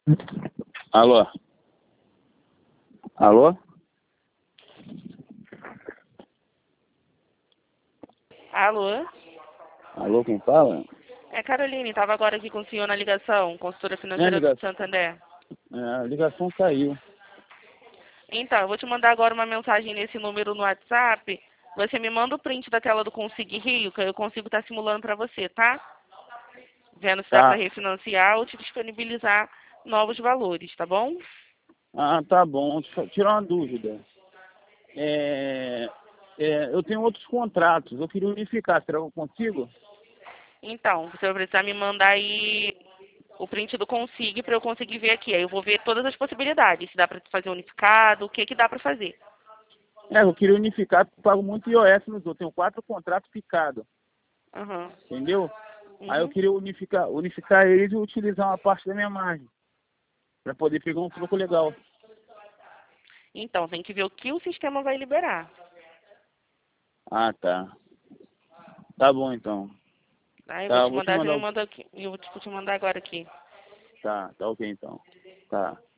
Alô? Alô? Alô? Alô, quem fala? É Caroline, estava agora aqui com o senhor na ligação, consultora É, financeira do Santander. a ligação caiu. Então, eu vou te mandar agora uma mensagem nesse número no WhatsApp. Você me manda o print da tela do Consig Rio, que eu consigo estar simulando para você, tá? Vendo se dá para Tá. refinanciar ou te disponibilizar novos valores, tá bom? Ah, tá bom. Deixa eu tirar uma dúvida. Eu tenho outros contratos. Eu queria unificar. Será que eu consigo? Então, você vai precisar me mandar aí o print do Consig para eu conseguir ver aqui. Aí eu vou ver todas as possibilidades. Se dá para fazer unificado, o que que dá para fazer. Eu queria unificar porque eu pago muito IOF nos outros. Eu tenho 4 contratos picados. Aham. Entendeu? Aí eu Uhum. queria unificar eles e utilizar uma parte da minha margem. Para poder pegar um troco legal. Então, tem que ver o que o sistema vai liberar. Ah, tá. Tá bom, então. Tá? Eu vou Tá, eu te vou te mandar, você mandar me o... manda aqui. Eu vou te mandar agora aqui. Tá ok, então. Tá.